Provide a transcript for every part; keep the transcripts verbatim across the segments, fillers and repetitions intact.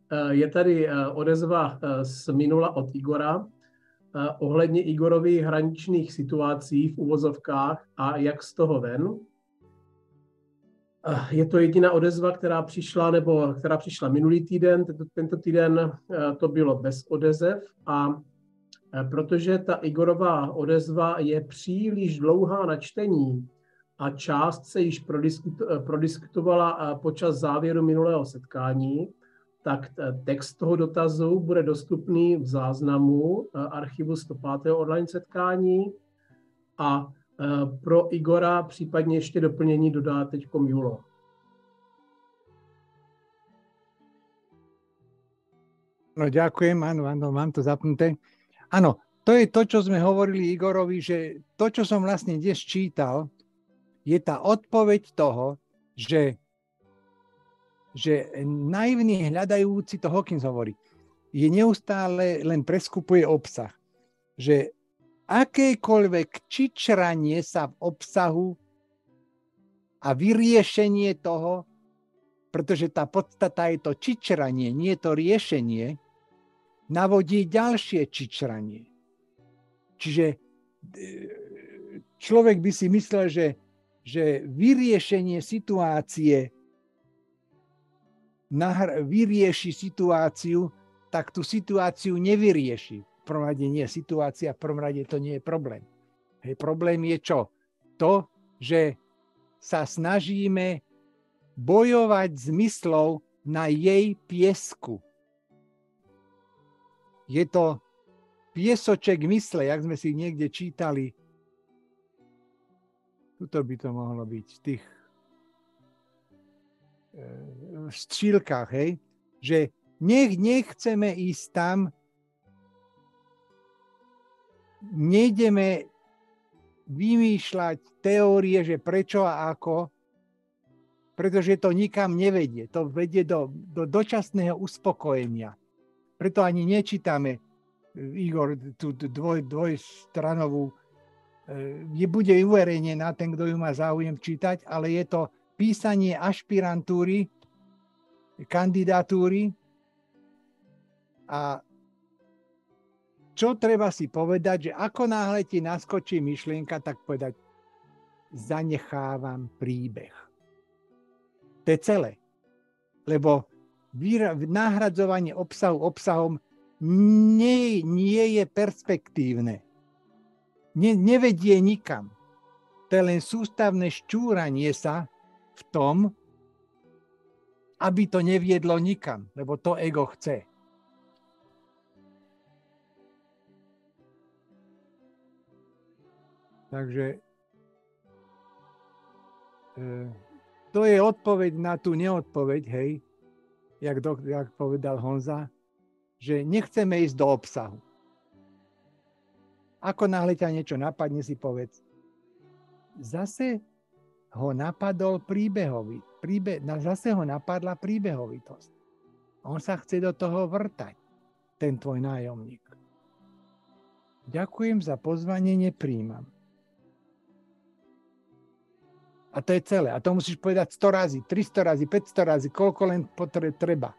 je tady odezva z minula od Igora ohledně Igorových hraničných situací v uvozovkách a jak z toho ven. Je to jediná odezva, která přišla, nebo která přišla minulý týden. Tento, tento týden to bylo bez odezev a protože ta Igorová odezva je příliš dlouhá na čtení a část se již prodiskutovala počas závěru minulého setkání, tak text toho dotazu bude dostupný v záznamu archivu sto pátého online setkání a pro Igora případně ještě doplnění dodá teďkom Julo. No ďakujem, áno, áno, mám to zapnuté. Áno, to je to, čo sme hovorili Igorovi, že to, čo som vlastne dnes čítal, je tá odpoveď toho, že, že naivný hľadajúci, to Hawkins hovorí, je neustále len preskupuje obsah. Že akékoľvek čičranie sa v obsahu a vyriešenie toho, pretože tá podstata je to čičranie, nie je to riešenie, navodí ďalšie čičranie. Čiže človek by si myslel, že, že vyriešenie situácie nahr- vyrieši situáciu, tak tú situáciu nevyrieši. V prvom rade nie je situácia, v prvom rade to nie je problém. Hej, problém je čo? To, že sa snažíme bojovať s myslou na jej piesku. Je to piesoček mysle, jak sme si niekde čítali. Tuto by to mohlo byť v tých v střílkách, hej? Že nech, nechceme ísť tam, nejdeme vymýšľať teórie, že prečo a ako, pretože to nikam nevedie. To vedie do, do dočasného uspokojenia. Preto ani nečítame, Igor, tú dvoj, dvojstranovú, je, bude uverejnená, ten, kto ju má záujem čítať, ale je to písanie ašpirantúry, kandidatúry. A čo treba si povedať, že ako náhle ti naskočí myšlienka, tak povedať, zanechávam príbeh. To je celé. Lebo nahradzovanie obsahu obsahom nie, nie je perspektívne. Ne, nevedie nikam. To je len sústavné šťúranie sa v tom, aby to neviedlo nikam, lebo to ego chce. Takže e, to je odpoveď na tú neodpoveď, hej, jak, do, jak povedal Honza, že nechceme ísť do obsahu. Ako náhle ťa niečo napadne, si povedz, zase ho napadol príbehový, príbe, zase ho napadla príbehovitosť. On sa chce do toho vrtať, ten tvoj nájomník. Ďakujem za pozvanie, nepríjmam. A to je celé. A to musíš povedať sto razy, tristo razy, päťsto razy, koľko len potre- treba.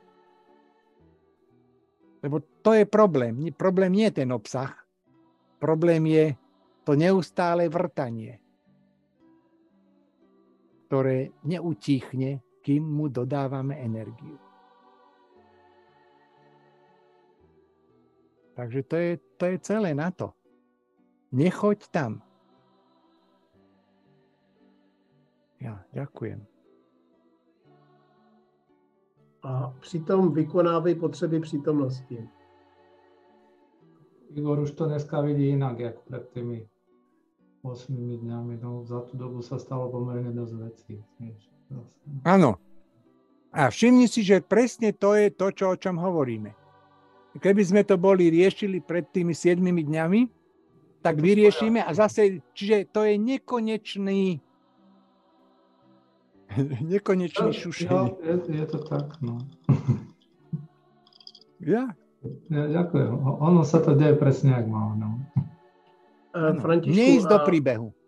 Lebo to je problém. Problém nie je ten obsah. Problém je to neustále vrtanie, ktoré neutíchne, kým mu dodávame energiu. Takže to je, to je celé na to. Nechoď tam. Ja, ďakujem. A přitom vykonávej potřeby přítomnosti. Igor už to dneska vidí inak, jak pred tými osmými dňami. No, za tú dobu sa stalo pomerne dosť vecí. Áno. A všimni si, že presne to je to, čo, o čom hovoríme. Keby sme to boli riešili pred tými siedmimi dňami, tak vyriešime a zase, čiže to je nekonečný nekonečný šušenie. Je, je to tak, no. Ja? Ja, ďakujem. Ono sa to deje presne, jak má. No. Františku, neísť do príbehu.